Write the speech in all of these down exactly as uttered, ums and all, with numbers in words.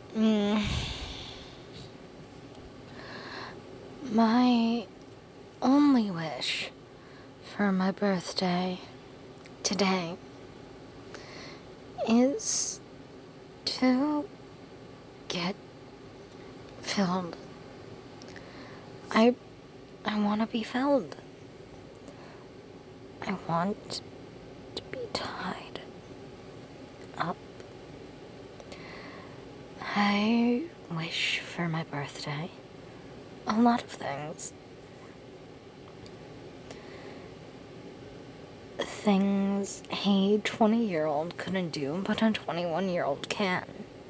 Mm, my only wish for my birthday today is to get filled. I I want to be filled. I want to be tied up. I wish for my birthday a lot of things. Things a twenty year old couldn't do, but a twenty-one year old can.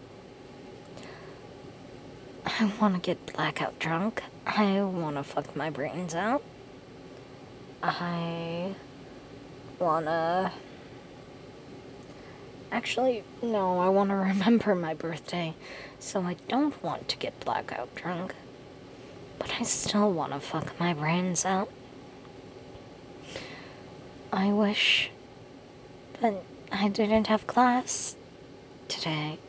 I want to get blackout drunk. I want to fuck my brains out. I want to. Actually, no, I want to remember my birthday, so I don't want to get blackout drunk. But I still want to fuck my brains out. I wish that I didn't have class today.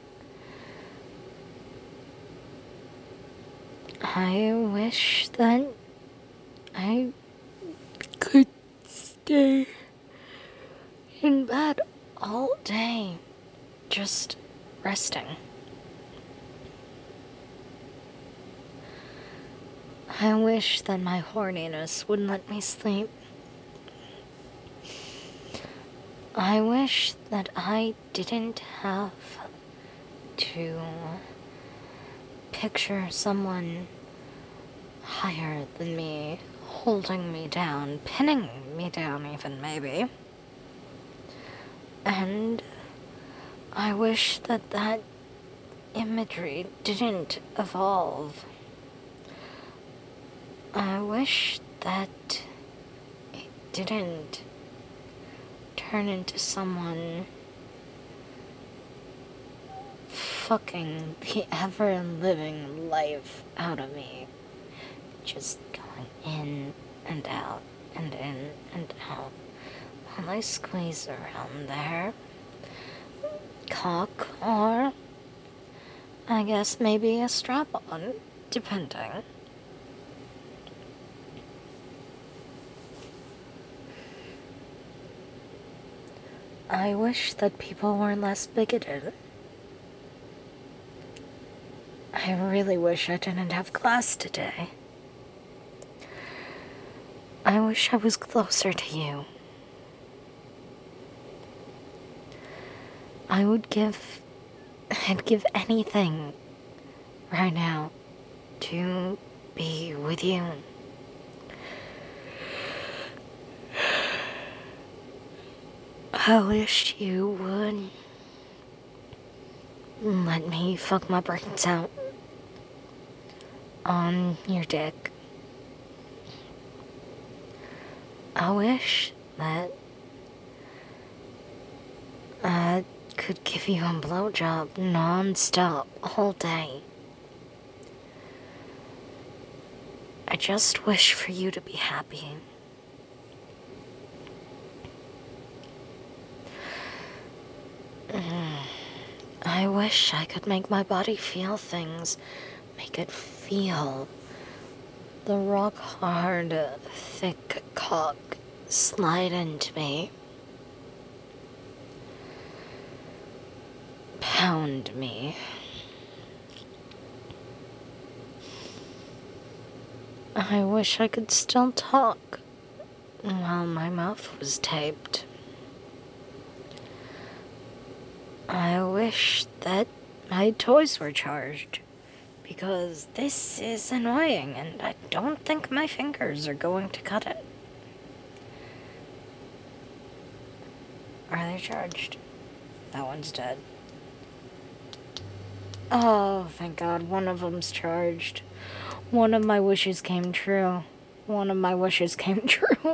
I wish that I could stay in bed all day, just resting. I wish that my horniness wouldn't let me sleep. I wish that I didn't have to picture someone higher than me, holding me down, pinning me down even maybe. And I wish that that imagery didn't evolve. I wish that it didn't turn into someone fucking the ever-living life out of me. Just going in and out and in and out while I squeeze around there. Cock or I guess maybe a strap-on, depending. I wish that people were less bigoted. I really wish I didn't have class today. I wish I was closer to you. I would give... I'd give anything right now to be with you. I wish you would let me fuck my brains out on your dick. I wish that I could give you a blowjob non-stop all day. I just wish for you to be happy. I wish I could make my body feel things. Make it feel the rock hard, thick cock slide into me. Pound me. I wish I could still talk while my mouth was taped. I wish that my toys were charged, because this is annoying and I don't think my fingers are going to cut it. Are they charged? That one's dead. Oh, thank God, one of them's charged. One of my wishes came true. One of my wishes came true.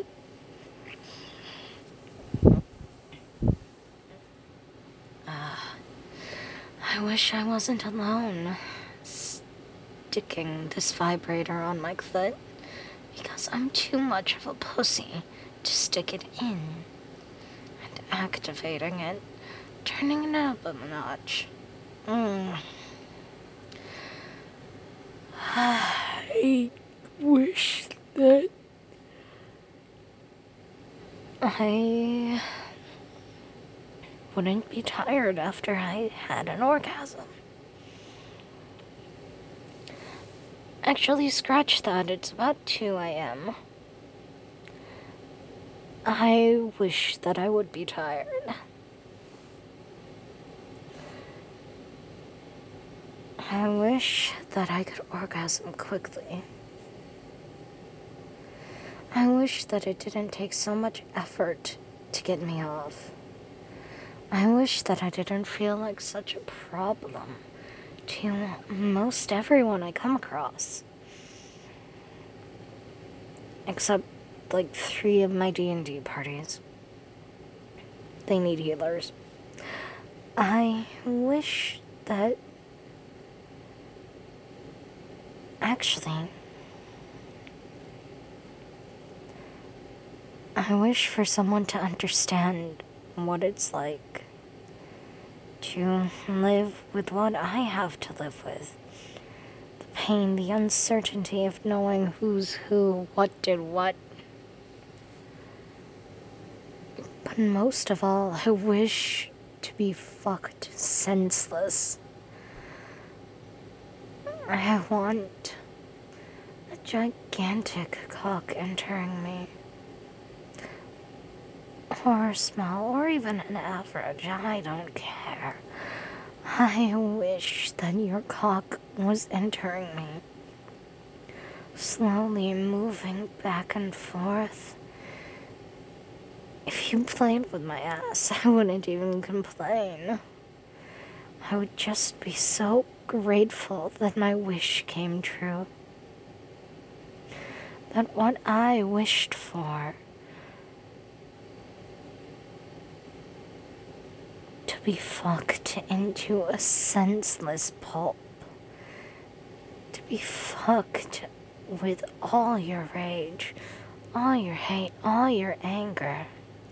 uh, I wish I wasn't alone, sticking this vibrator on my clit, because I'm too much of a pussy to stick it in and activating it, turning it up a notch. Mm. I wouldn't be tired after I had an orgasm. Actually, scratch that, it's about two a m I wish that I would be tired. I wish that I could orgasm quickly. I wish that it didn't take so much effort to get me off. I wish that I didn't feel like such a problem to most everyone I come across. Except, like, three of my D and D parties. They need healers. I wish that... Actually... I wish for someone to understand what it's like to live with what I have to live with. The pain, the uncertainty of knowing who's who, what did what. But most of all, I wish to be fucked senseless. I want a gigantic cock entering me. Or small, or even an average, I don't care. I wish that your cock was entering me. Slowly moving back and forth. If you played with my ass, I wouldn't even complain. I would just be so grateful that my wish came true. That what I wished for, to be fucked into a senseless pulp, to be fucked with all your rage, all your hate, all your anger,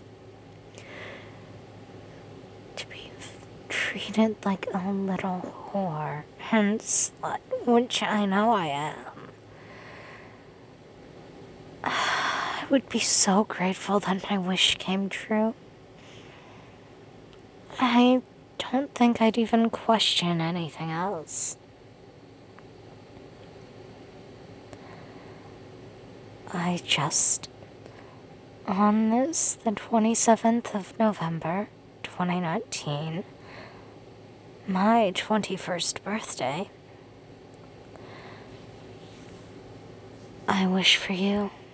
to be treated like a little whore and slut, which I know I am. I would be so grateful that my wish came true. I don't think I'd even question anything else. I just, on this, the twenty-seventh of November, twenty nineteen, my twenty-first birthday, I wish for you